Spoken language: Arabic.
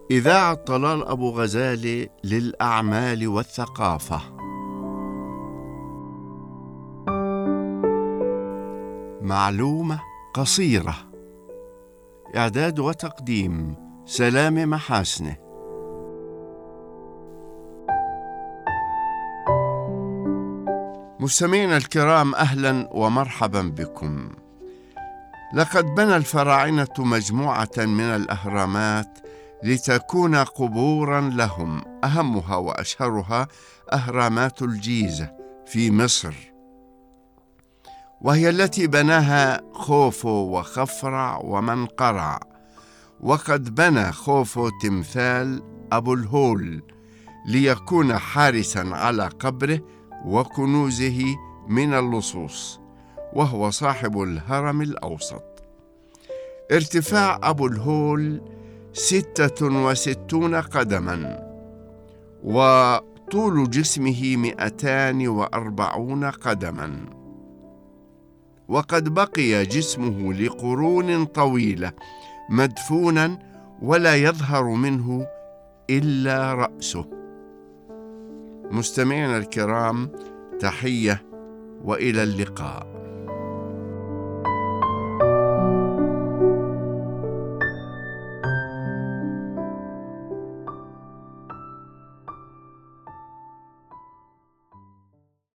إذاعة طلال أبو غزالة للأعمال والثقافة. معلومة قصيرة. إعداد وتقديم سلام محاسنه. مستمعينا الكرام، أهلا ومرحبا بكم. لقد بنى الفراعنة مجموعة من الأهرامات لتكون قبورا لهم، أهمها وأشهرها أهرامات الجيزة في مصر، وهي التي بناها خوفو وخفرع ومنقرع. وقد بنى خوفو تمثال أبو الهول ليكون حارسا على قبره وكنوزه من اللصوص، وهو صاحب الهرم الأوسط. ارتفاع أبو الهول 66 قدما، وطول جسمه 240 قدما، وقد بقي جسمه لقرون طويلة مدفونا ولا يظهر منه إلا رأسه. مستمعينا الكرام، تحية وإلى اللقاء.